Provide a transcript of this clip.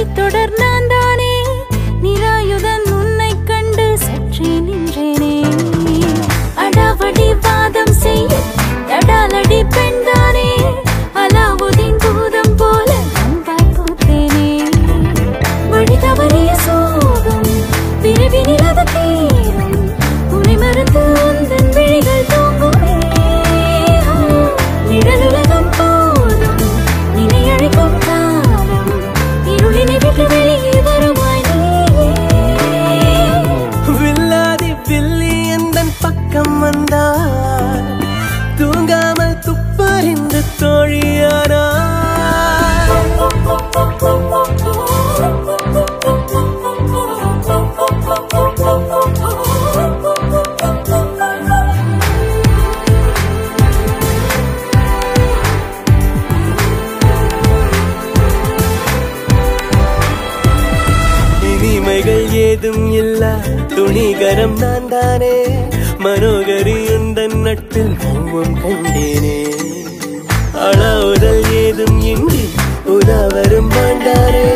வழித்தொடர் நான் தானே நிராயுதன் உன்னை கண்டு சற்றே நின்றேனே அடாவடி வாதம் செய்ய தடாலடி பெண் தானே அலாவுதீன் பூதம் போல அன்பாய் பூத்தேனே வழி தவறிய சோகம் விரைவினில் அது தீரும் உன்னை மறந்து உந்தன் விழிகள் தூங்குமே நிழலுலகம் போதும் நினை அழைக்கும் காலம் இருளினை விட்டு வெளியே வருவாய் வில்லாதி பில்லி எந்தன் பக்கம் வந்தார் தூங்காமல் துப்பறிந்து தோழியாரா இனிமைகள் ஏதும் இல்ல துணிகரம் நான் தானே மனோகரி உந்தன் நட்பில் மௌனம் கண்டேனே அளாவுதல் ஏதும் இன்றி உலாவரும் மாண்டாரே